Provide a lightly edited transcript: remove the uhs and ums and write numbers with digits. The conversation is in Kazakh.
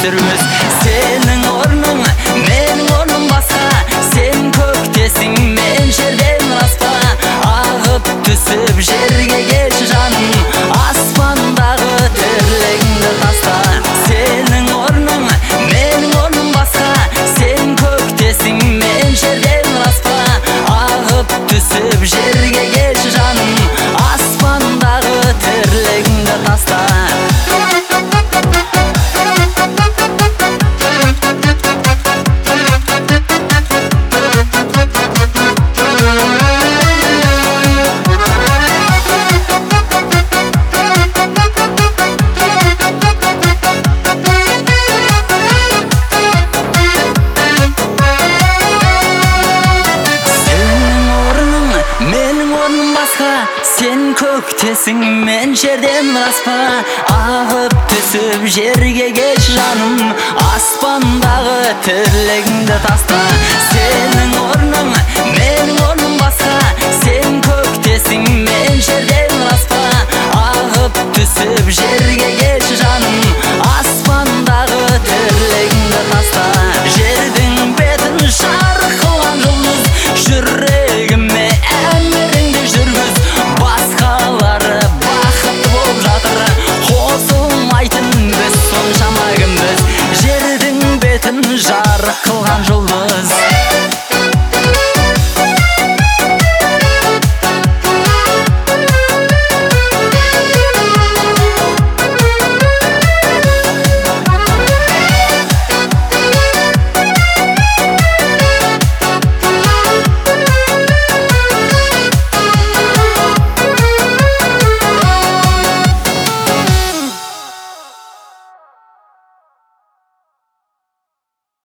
жүрміз. Сенің орның, менің орным басқа. Сен көктесің, мен жерден аспа. Ағып түсіп жерге келші жаным, аспандағы тірлігіңді таста. Сенің орның, менің орным басқа. Сен көктесің, мен жерден аспа. Ағып түсіп жерге келші жаным, аспандағы тірлігіңді таста. Сен көктесің, мен жерден аспа. Ағып түсіп жерге келші жаным, аспандағы тірлігіңді таста. Сенің орның, менің орным басқа. Сен көктесің, мен жерден аспа. Ағып түсіп жерге келші жаным, аспандағы тірлігіңді таста. Жердің бетін жарық қылған жұлдыз, жүрегіме әміріңді жүргіз. Басқалары бақытты болып жатыр, қосылмайтын біз соншама кімбіз. Жердің бетін жарық қылған жұлдыз,